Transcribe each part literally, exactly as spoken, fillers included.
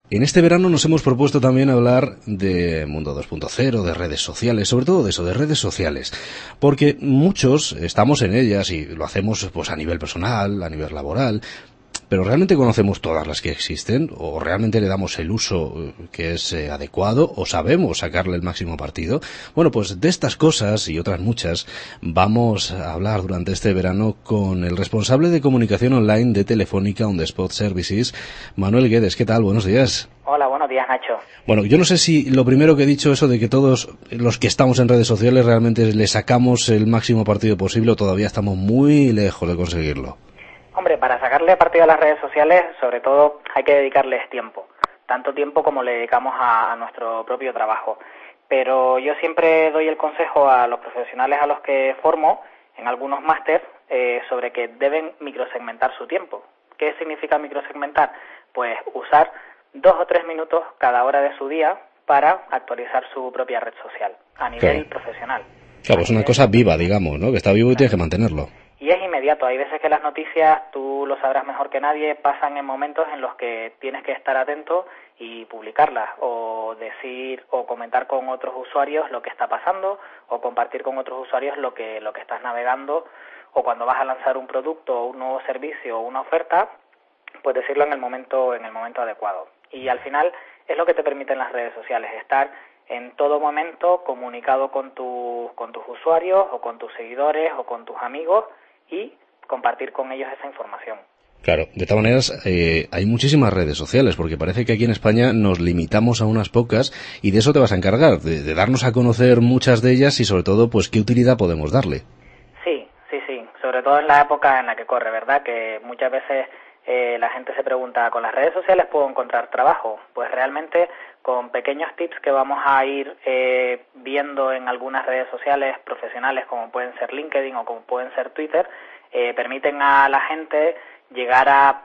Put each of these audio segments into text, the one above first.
En este verano nos hemos propuesto también hablar de Mundo dos punto cero, de redes sociales, sobre todo de eso, de redes sociales, porque muchos estamos en ellas y lo hacemos pues a nivel personal, a nivel laboral, pero ¿realmente conocemos todas las que existen? ¿O realmente le damos el uso que es eh, adecuado? ¿O sabemos sacarle el máximo partido? Bueno, pues de estas cosas y otras muchas vamos a hablar durante este verano con el responsable de comunicación online de Telefónica On The Spot Services, Manuel Guedes. ¿Qué tal? Buenos días. Hola, buenos días, Nacho. Bueno, yo no sé si lo primero que he dicho, eso de que todos los que estamos en redes sociales realmente le sacamos el máximo partido posible o todavía estamos muy lejos de conseguirlo. Hombre, para sacarle partido a las redes sociales, sobre todo hay que dedicarles tiempo, tanto tiempo como le dedicamos a, a nuestro propio trabajo. Pero yo siempre doy el consejo a los profesionales a los que formo en algunos másters eh, sobre que deben microsegmentar su tiempo. ¿Qué significa microsegmentar? Pues usar dos o tres minutos cada hora de su día para actualizar su propia red social a nivel Claro. profesional. Claro, es una cosa viva, digamos, ¿no? Que está vivo y tienes que mantenerlo. Y es inmediato. Hay veces que las noticias, tú lo sabrás mejor que nadie, pasan en momentos en los que tienes que estar atento y publicarlas, o decir o comentar con otros usuarios lo que está pasando, o compartir con otros usuarios lo que lo que estás navegando, o cuando vas a lanzar un producto o un nuevo servicio o una oferta, pues decirlo en el momento en el momento adecuado. Y al final es lo que te permiten las redes sociales, estar en todo momento comunicado con tus con tus usuarios o con tus seguidores o con tus amigos y compartir con ellos esa información. Claro, de todas maneras, eh, hay muchísimas redes sociales, porque parece que aquí en España nos limitamos a unas pocas y de eso te vas a encargar, de, de darnos a conocer muchas de ellas y sobre todo, pues, qué utilidad podemos darle. Sí, sí, sí, sobre todo en la época en la que corre, ¿verdad? Que muchas veces eh, la gente se pregunta, ¿con las redes sociales puedo encontrar trabajo? Pues realmente con pequeños tips que vamos a ir eh, viendo en algunas redes sociales profesionales como pueden ser LinkedIn o como pueden ser Twitter, eh, permiten a la gente llegar a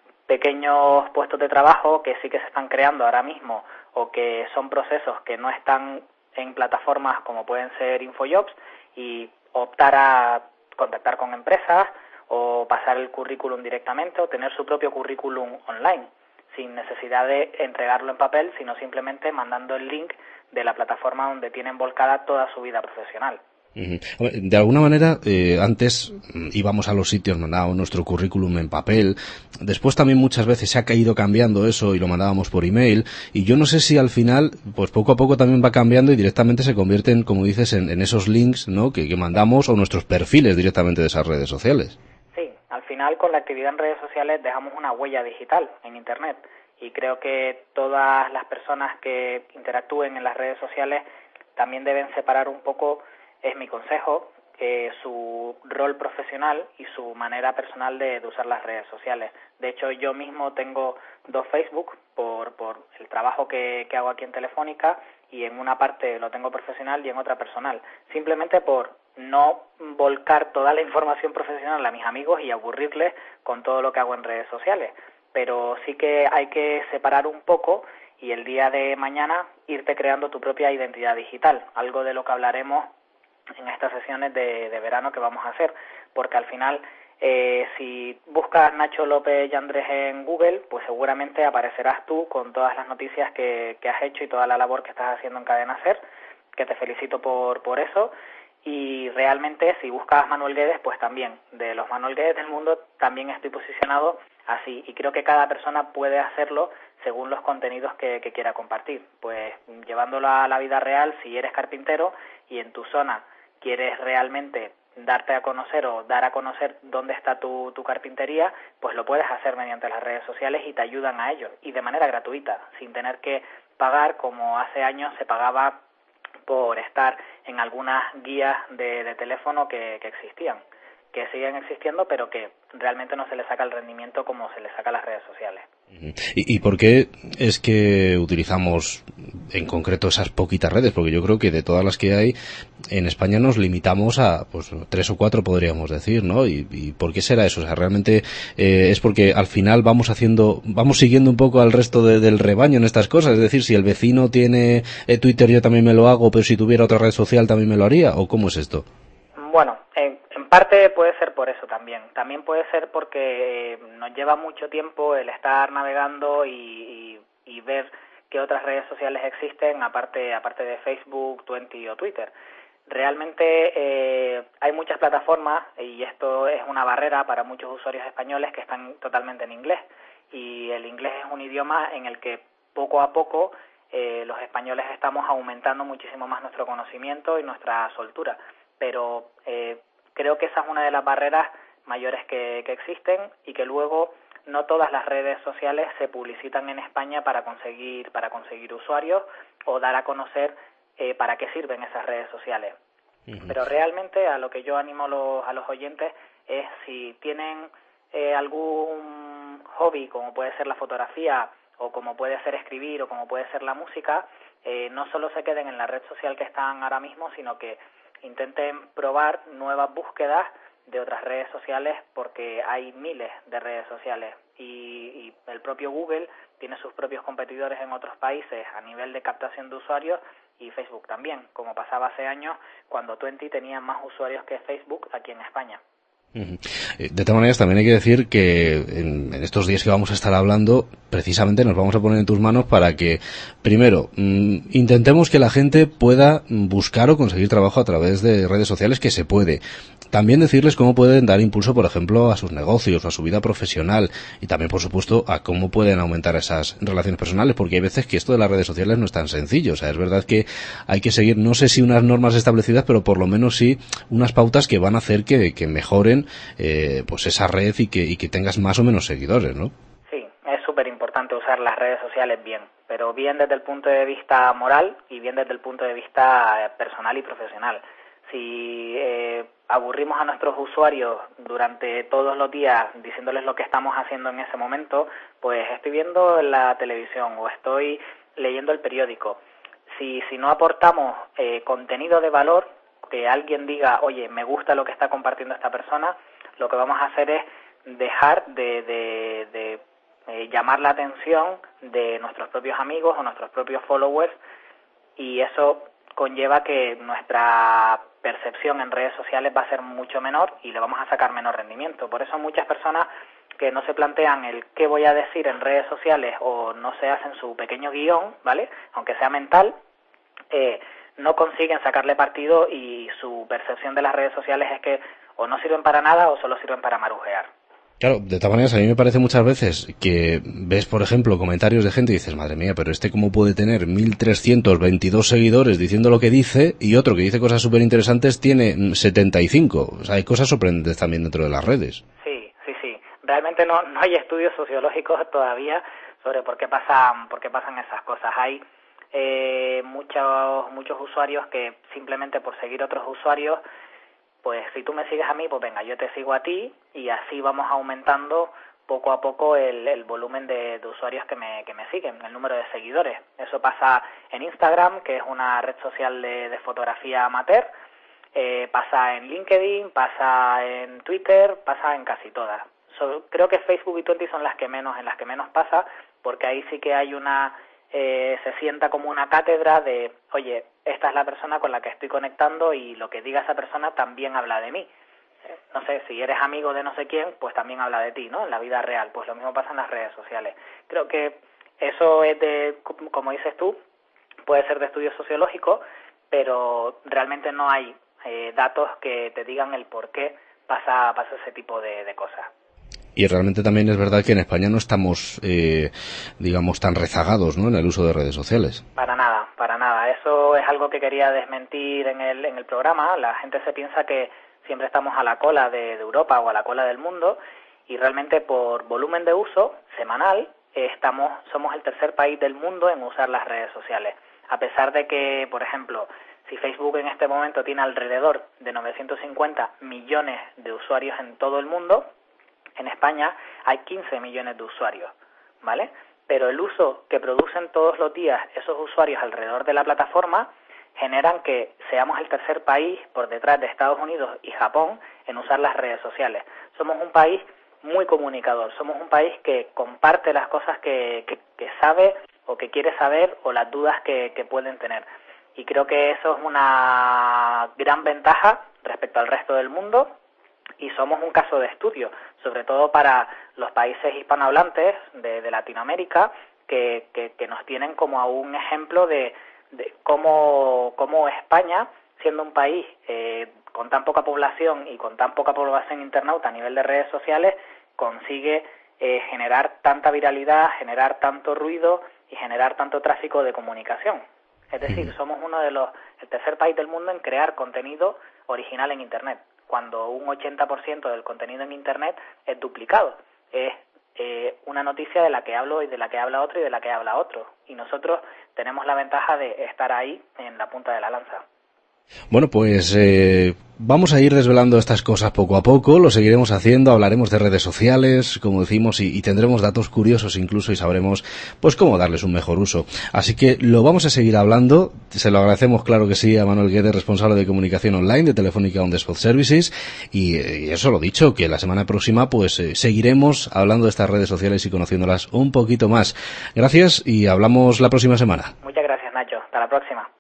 pequeños puestos de trabajo que sí que se están creando ahora mismo o que son procesos que no están en plataformas como pueden ser InfoJobs y optar a contactar con empresas o pasar el currículum directamente o tener su propio currículum online sin necesidad de entregarlo en papel, sino simplemente mandando el link de la plataforma donde tienen volcada toda su vida profesional. De alguna manera, eh, antes íbamos a los sitios, mandábamos nuestro currículum en papel, después también muchas veces se ha caído cambiando eso y lo mandábamos por email, y yo no sé si al final, pues poco a poco también va cambiando y directamente se convierten, como dices, en, en esos links, ¿no?, que, que mandamos o nuestros perfiles directamente de esas redes sociales. Sí, al final con la actividad en redes sociales dejamos una huella digital en Internet y creo que todas las personas que interactúen en las redes sociales también deben separar un poco, es mi consejo, eh, su rol profesional y su manera personal de, de usar las redes sociales. De hecho, yo mismo tengo dos Facebook por, por el trabajo que, que hago aquí en Telefónica y en una parte lo tengo profesional y en otra personal, simplemente por no volcar toda la información profesional a mis amigos y aburrirles con todo lo que hago en redes sociales. Pero sí que hay que separar un poco y el día de mañana irte creando tu propia identidad digital, algo de lo que hablaremos en estas sesiones de, de verano que vamos a hacer, porque al final eh, si buscas Nacho López Yandres en Google, pues seguramente aparecerás tú con todas las noticias que, que has hecho y toda la labor que estás haciendo en Cadena SER, que te felicito por, por eso. Y realmente si buscas Manuel Guedes, pues también, de los Manuel Guedes del mundo también estoy posicionado así, y creo que cada persona puede hacerlo según los contenidos que, que quiera compartir, pues llevándolo a la vida real. Si eres carpintero y en tu zona quieres realmente darte a conocer o dar a conocer dónde está tu, tu carpintería, pues lo puedes hacer mediante las redes sociales y te ayudan a ello, y de manera gratuita, sin tener que pagar como hace años se pagaba por estar en algunas guías de, de teléfono que, que existían, que siguen existiendo, pero que realmente no se le saca el rendimiento como se le saca a las redes sociales. ¿Y, y por qué es que utilizamos en concreto esas poquitas redes? Porque yo creo que de todas las que hay en España nos limitamos a pues tres o cuatro, podríamos decir, ¿no? ¿Y, y por qué será eso? O sea, realmente eh, es porque al final vamos haciendo, vamos siguiendo un poco al resto de, del rebaño en estas cosas. Es decir, si el vecino tiene eh, Twitter, yo también me lo hago, pero si tuviera otra red social también me lo haría, ¿o cómo es esto? Bueno, en, en parte puede ser por eso también. También puede ser porque nos lleva mucho tiempo el estar navegando y, y y ver qué otras redes sociales existen aparte aparte de Facebook, veinte o Twitter. Realmente eh, hay muchas plataformas y esto es una barrera para muchos usuarios españoles que están totalmente en inglés, y el inglés es un idioma en el que poco a poco eh, los españoles estamos aumentando muchísimo más nuestro conocimiento y nuestra soltura, pero eh, creo que esa es una de las barreras mayores que, que existen, y que luego no todas las redes sociales se publicitan en España para conseguir para conseguir usuarios o dar a conocer eh, para qué sirven esas redes sociales. Uh-huh. Pero realmente a lo que yo animo a los, a los oyentes es, si tienen eh, algún hobby, como puede ser la fotografía, o como puede ser escribir, o como puede ser la música, eh, no solo se queden en la red social que están ahora mismo, sino que intenten probar nuevas búsquedas de otras redes sociales, porque hay miles de redes sociales, y, y el propio Google tiene sus propios competidores en otros países a nivel de captación de usuarios, y Facebook también, como pasaba hace años cuando veinte tenía más usuarios que Facebook aquí en España. De todas maneras, también hay que decir que en, en estos días que vamos a estar hablando, precisamente nos vamos a poner en tus manos para que, primero, mmm, intentemos que la gente pueda buscar o conseguir trabajo a través de redes sociales, que se puede. También decirles cómo pueden dar impulso, por ejemplo, a sus negocios, a su vida profesional, y también, por supuesto, a cómo pueden aumentar esas relaciones personales, porque hay veces que esto de las redes sociales no es tan sencillo. O sea, es verdad que hay que seguir, no sé si unas normas establecidas, pero por lo menos sí unas pautas que van a hacer que, que mejoren eh, pues esa red y que, y que tengas más o menos seguidores, ¿no? Sí, es súper importante usar las redes sociales bien, pero bien desde el punto de vista moral y bien desde el punto de vista personal y profesional. Si eh, aburrimos a nuestros usuarios durante todos los días diciéndoles lo que estamos haciendo en ese momento, pues estoy viendo la televisión o estoy leyendo el periódico. Si, si no aportamos eh, contenido de valor, que alguien diga, oye, me gusta lo que está compartiendo esta persona, lo que vamos a hacer es dejar de, de, de eh, llamar la atención de nuestros propios amigos o nuestros propios followers, y eso conlleva que nuestra percepción en redes sociales va a ser mucho menor y le vamos a sacar menor rendimiento. Por eso muchas personas que no se plantean el qué voy a decir en redes sociales, o no se hacen su pequeño guión, ¿vale?, aunque sea mental, eh, no consiguen sacarle partido, y su percepción de las redes sociales es que o no sirven para nada o solo sirven para marujear. Claro, de todas maneras, a mí me parece muchas veces que ves, por ejemplo, comentarios de gente y dices, madre mía, pero este cómo puede tener mil trescientos veintidós seguidores diciendo lo que dice, y otro que dice cosas súper interesantes tiene setenta y cinco. O sea, hay cosas sorprendentes también dentro de las redes. Sí, sí, sí. Realmente no, no hay estudios sociológicos todavía sobre por qué pasan, por qué pasan esas cosas. Hay eh, muchos, muchos usuarios que simplemente por seguir otros usuarios, pues si tú me sigues a mí, pues venga, yo te sigo a ti, y así vamos aumentando poco a poco el, el volumen de, de usuarios que me, que me siguen, el número de seguidores. Eso pasa en Instagram, que es una red social de, de fotografía amateur, eh, pasa en LinkedIn, pasa en Twitter, pasa en casi todas. So, creo que Facebook y veinte son las que menos, en las que menos pasa, porque ahí sí que hay una... Eh, se sienta como una cátedra de, oye, esta es la persona con la que estoy conectando y lo que diga esa persona también habla de mí. Eh, no sé, si eres amigo de no sé quién, pues también habla de ti, ¿no?, en la vida real. Pues lo mismo pasa en las redes sociales. Creo que eso es de, como dices tú, puede ser de estudio sociológico, pero realmente no hay eh, datos que te digan el por qué pasa, pasa ese tipo de, de cosas. Y realmente también es verdad que en España no estamos, eh, digamos, tan rezagados, ¿no?, en el uso de redes sociales. Para nada, para nada. Eso es algo que quería desmentir en el, en el programa. La gente se piensa que siempre estamos a la cola de, de Europa o a la cola del mundo, y realmente por volumen de uso semanal eh, estamos, somos el tercer país del mundo en usar las redes sociales. A pesar de que, por ejemplo, si Facebook en este momento tiene alrededor de novecientos cincuenta millones de usuarios en todo el mundo, en España hay quince millones de usuarios, ¿vale? Pero el uso que producen todos los días esos usuarios alrededor de la plataforma generan que seamos el tercer país por detrás de Estados Unidos y Japón en usar las redes sociales. Somos un país muy comunicador, somos un país que comparte las cosas que, que, que sabe o que quiere saber, o las dudas que, que pueden tener. Y creo que eso es una gran ventaja respecto al resto del mundo, y somos un caso de estudio, sobre todo para los países hispanohablantes de, de Latinoamérica, que, que, que nos tienen como a un ejemplo de, de cómo, cómo España, siendo un país eh, con tan poca población y con tan poca población internauta a nivel de redes sociales, consigue eh, generar tanta viralidad, generar tanto ruido y generar tanto tráfico de comunicación. Es decir, somos uno de los, el tercer país del mundo en crear contenido original en Internet, cuando un ochenta por ciento del contenido en Internet es duplicado. Es eh, una noticia de la que hablo y de la que habla otro y de la que habla otro. Y nosotros tenemos la ventaja de estar ahí en la punta de la lanza. Bueno, pues eh, vamos a ir desvelando estas cosas poco a poco, lo seguiremos haciendo, hablaremos de redes sociales, como decimos, y, y tendremos datos curiosos incluso y sabremos pues cómo darles un mejor uso. Así que lo vamos a seguir hablando, se lo agradecemos claro que sí a Manuel Guedes, responsable de comunicación online de Telefónica On The Spot Services, y, y eso lo dicho, que la semana próxima pues eh, seguiremos hablando de estas redes sociales y conociéndolas un poquito más. Gracias y hablamos la próxima semana. Muchas gracias, Nacho, hasta la próxima.